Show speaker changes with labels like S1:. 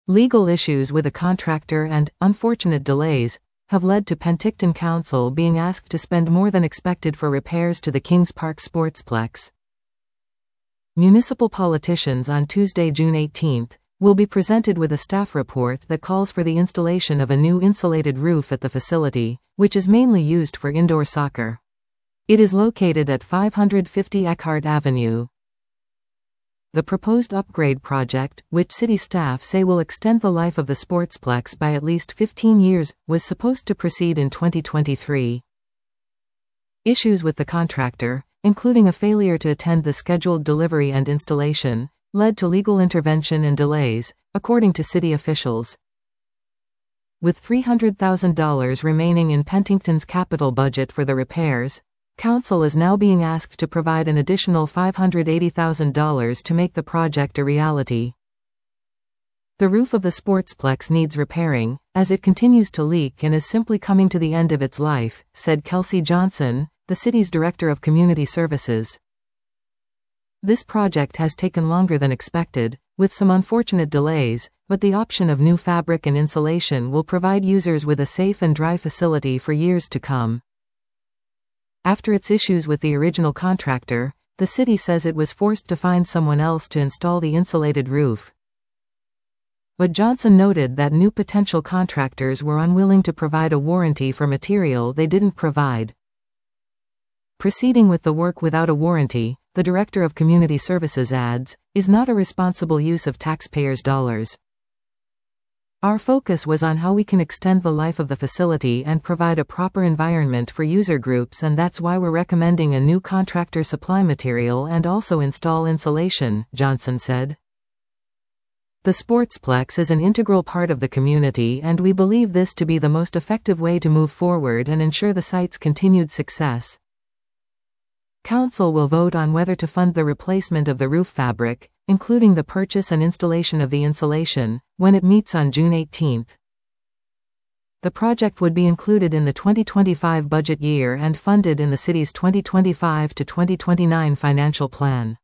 S1: Legal issues with a contractor and unfortunate delays have led to Penticton Council being asked to spend more than expected for repairs to the Kings Park Sportsplex. Municipal politicians on Tuesday, June 18, will be presented with a staff report that calls for the installation of a new insulated roof at the facility, which is mainly used for indoor soccer. It is located at 550 Eckhart Avenue. The proposed upgrade project, which city staff say will extend the life of the sportsplex by at least 15 years, was supposed to proceed in 2023. Issues with the contractor, including a failure to attend the scheduled delivery and installation, led to legal intervention and delays, according to city officials. With $300,000 remaining in Penticton's capital budget for the repairs, Council is now being asked to provide an additional $580,000 to make the project a reality. The roof of the sportsplex needs repairing, as it continues to leak and is simply coming to the end of its life, said Kelsey Johnson, the city's Director of Community Services. This project has taken longer than expected, with some unfortunate delays, but the option of new fabric and insulation will provide users with a safe and dry facility for years to come. After its issues with the original contractor, the city says it was forced to find someone else to install the insulated roof. But Johnson noted that new potential contractors were unwilling to provide a warranty for material they didn't provide. Proceeding with the work without a warranty, the Director of Community Services adds, is not a responsible use of taxpayers' dollars. Our focus was on how we can extend the life of the facility and provide a proper environment for user groups, and that's why we're recommending a new contractor supply material and also install insulation, Johnson said. The sportsplex is an integral part of the community, and we believe this to be the most effective way to move forward and ensure the site's continued success. Council will vote on whether to fund the replacement of the roof fabric, including the purchase and installation of the insulation, when it meets on June 18. The project would be included in the 2025 budget year and funded in the city's 2025 to 2029 financial plan.